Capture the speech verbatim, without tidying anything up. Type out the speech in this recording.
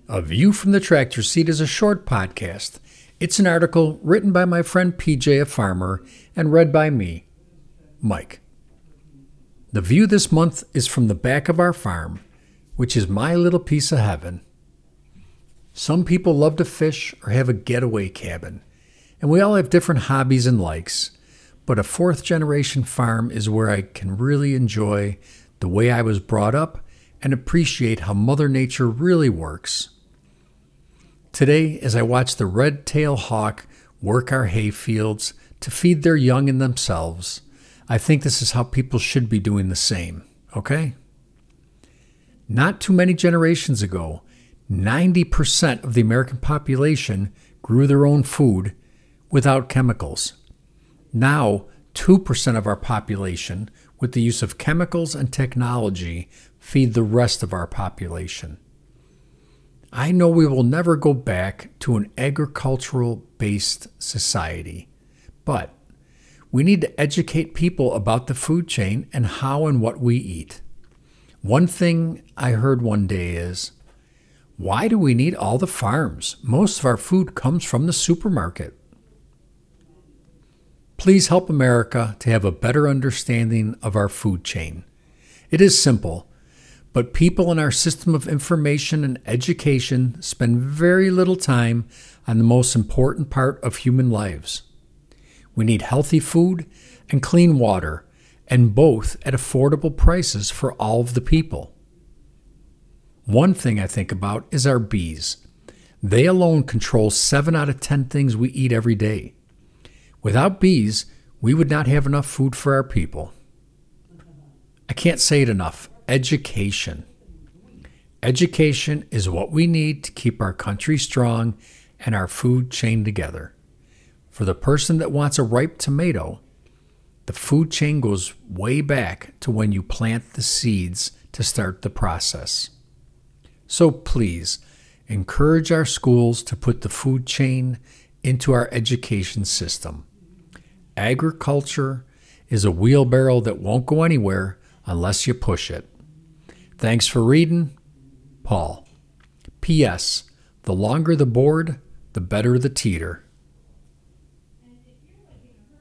A View from the Tractor Seat is a short podcast. It's an article written by my friend P J, a farmer, and read by me, Mike. The view this month is from the back of our farm, which is my little piece of heaven. Some people love to fish or have a getaway cabin, and we all have different hobbies and likes, but a fourth generation farm is where I can really enjoy the way I was brought up and appreciate how Mother Nature really works. Today, as I watch the red-tailed hawk work our hay fields to feed their young and themselves, I think this is how people should be doing the same, okay? Not too many generations ago, ninety percent of the American population grew their own food without chemicals. Now, two percent of our population, with the use of chemicals and technology, feed the rest of our population. I know we will never go back to an agricultural-based society, but we need to educate people about the food chain and how and what we eat. One thing I heard one day is, why do we need all the farms? Most of our food comes from the supermarket. Please help America to have a better understanding of our food chain. It is simple, but people in our system of information and education spend very little time on the most important part of human lives. We need healthy food and clean water, and both at affordable prices for all of the people. One thing I think about is our bees. They alone control seven out of ten things we eat every day. Without bees, we would not have enough food for our people. I can't say it enough. Education. Education is what we need to keep our country strong and our food chain together. For the person that wants a ripe tomato, the food chain goes way back to when you plant the seeds to start the process. So please, encourage our schools to put the food chain into our education system. Agriculture is a wheelbarrow that won't go anywhere unless you push it. Thanks for reading, Paul. P S. The longer the board, the better the teeter.